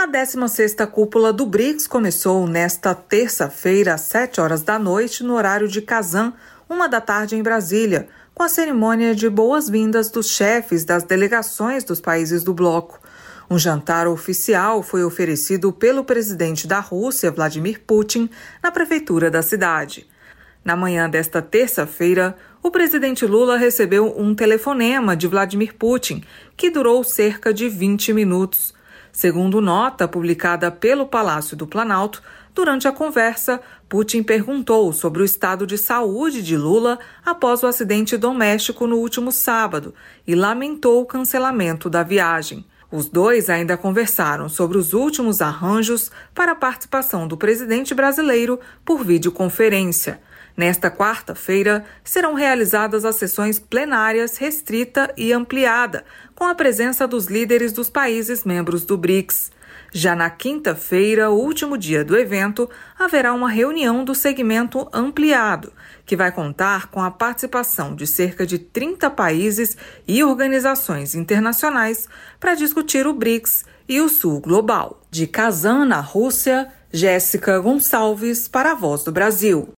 A 16ª cúpula do BRICS começou nesta terça-feira, às 7 horas da noite, no horário de Kazan, 1 da tarde em Brasília, com a cerimônia de boas-vindas dos chefes das delegações dos países do bloco. Um jantar oficial foi oferecido pelo presidente da Rússia, Vladimir Putin, na prefeitura da cidade. Na manhã desta terça-feira, o presidente Lula recebeu um telefonema de Vladimir Putin, que durou cerca de 20 minutos. Segundo nota publicada pelo Palácio do Planalto, durante a conversa, Putin perguntou sobre o estado de saúde de Lula após o acidente doméstico no último sábado e lamentou o cancelamento da viagem. Os dois ainda conversaram sobre os últimos arranjos para a participação do presidente brasileiro por videoconferência. Nesta quarta-feira, serão realizadas as sessões plenárias restrita e ampliada, com a presença dos líderes dos países membros do BRICS. Já na quinta-feira, o último dia do evento, haverá uma reunião do segmento ampliado, que vai contar com a participação de cerca de 30 países e organizações internacionais para discutir o BRICS e o Sul Global. De Kazan, na Rússia, Jéssica Gonçalves, para a Voz do Brasil.